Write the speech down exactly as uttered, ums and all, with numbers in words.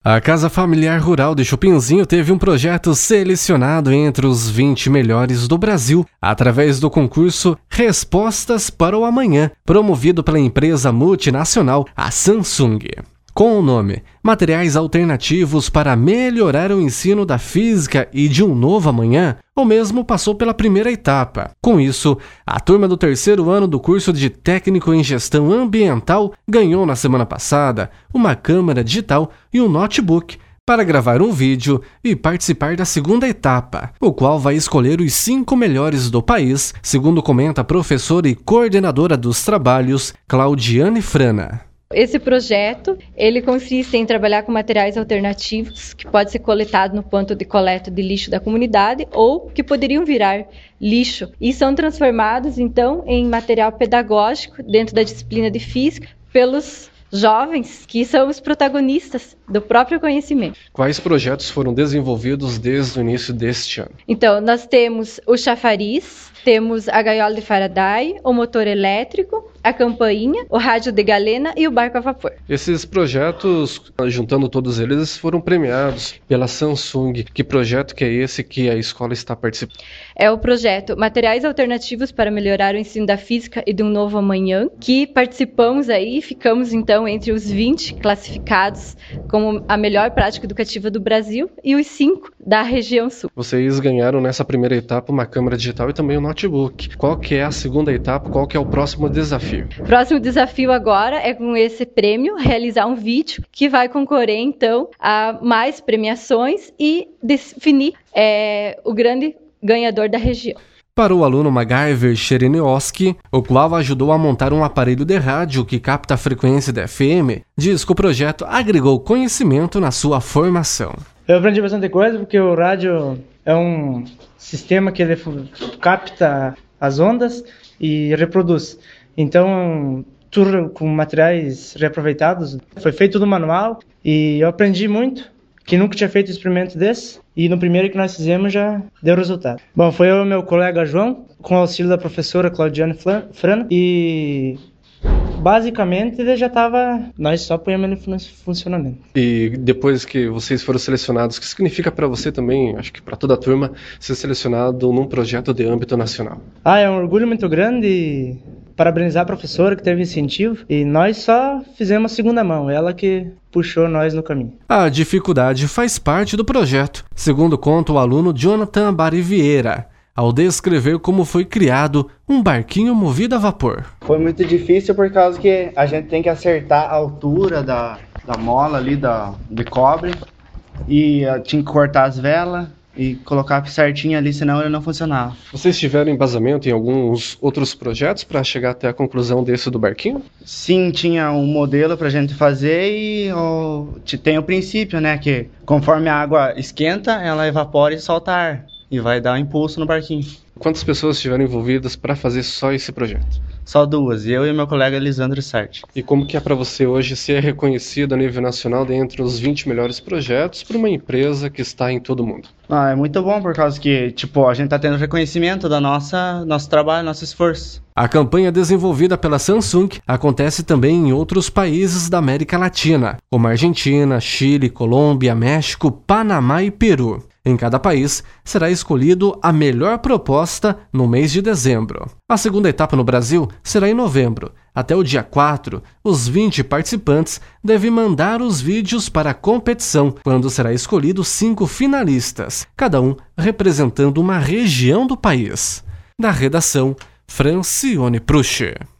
A Casa Familiar Rural de Chupinzinho teve um projeto selecionado entre os vinte melhores do Brasil, através do concurso Respostas para o Amanhã, promovido pela empresa multinacional, a Samsung. Com o nome Materiais Alternativos para Melhorar o Ensino da Física e de um Novo Amanhã, o mesmo passou pela primeira etapa. Com isso, a turma do terceiro ano do curso de Técnico em Gestão Ambiental ganhou na semana passada uma câmera digital e um notebook para gravar um vídeo e participar da segunda etapa, o qual vai escolher os cinco melhores do país, segundo comenta a professora e coordenadora dos trabalhos, Claudiane Frana. Esse projeto, ele consiste em trabalhar com materiais alternativos que pode ser coletado no ponto de coleta de lixo da comunidade ou que poderiam virar lixo e são transformados, então, em material pedagógico dentro da disciplina de física pelos jovens que são os protagonistas do próprio conhecimento. Quais projetos foram desenvolvidos desde o início deste ano? Então, nós temos o chafariz, temos a gaiola de Faraday, o motor elétrico, a campainha, o rádio de galena e o barco a vapor. Esses projetos, juntando todos eles, foram premiados pela Samsung. Que projeto que é esse que a escola está participando? É o projeto Materiais Alternativos para Melhorar o Ensino da Física e de um Novo Amanhã, que participamos aí e ficamos então entre os vinte classificados como a melhor prática educativa do Brasil e os cinco da região sul. Vocês ganharam nessa primeira etapa uma câmera digital e também um notebook. Qual que é a segunda etapa? Qual que é o próximo desafio? O próximo desafio agora é, com esse prêmio, realizar um vídeo que vai concorrer então a mais premiações e definir é, o grande ganhador da região. Para o aluno MacGyver Cherenioski, o qual ajudou a montar um aparelho de rádio que capta a frequência da F M, diz que o projeto agregou conhecimento na sua formação. Eu aprendi bastante coisa porque o rádio é um sistema que ele capta as ondas e reproduz. Então, tudo com materiais reaproveitados. Foi feito tudo manual e eu aprendi muito, que nunca tinha feito experimento desse. E no primeiro que nós fizemos já deu resultado. Bom, foi eu e meu colega João, com o auxílio da professora Claudiane Frana. E basicamente ele já estava, nós só põemos ele em funcionamento. E depois que vocês foram selecionados, o que significa para você também, acho que para toda a turma, ser selecionado num projeto de âmbito nacional? Ah, é um orgulho muito grande e parabenizar a professora que teve incentivo e nós só fizemos a segunda mão, ela que puxou nós no caminho. A dificuldade faz parte do projeto, segundo conta o aluno Jonathan Barivieira, ao descrever como foi criado um barquinho movido a vapor. Foi muito difícil por causa que a gente tem que acertar a altura da, da mola ali da, de cobre e uh, tinha que cortar as velas e colocar certinho ali, senão ele não funcionava. Vocês tiveram embasamento em alguns outros projetos para chegar até a conclusão desse do barquinho? Sim, tinha um modelo para a gente fazer e ó, tem o princípio, né, que conforme a água esquenta, ela evapora e solta ar e vai dar um impulso no barquinho. Quantas pessoas estiveram envolvidas para fazer só esse projeto? Só duas, eu e meu colega Elisandro Sarti. E como que é para você hoje ser reconhecido a nível nacional dentre os vinte melhores projetos por uma empresa que está em todo o mundo? Ah, é muito bom por causa que, tipo, a gente está tendo reconhecimento da nossa nosso trabalho, nosso esforço. A campanha desenvolvida pela Samsung acontece também em outros países da América Latina, como Argentina, Chile, Colômbia, México, Panamá e Peru. Em cada país, será escolhido a melhor proposta no mês de dezembro. A segunda etapa no Brasil será em novembro. Até o dia quatro, os vinte participantes devem mandar os vídeos para a competição, quando será escolhido cinco finalistas, cada um representando uma região do país. Da redação, Francione Pruche.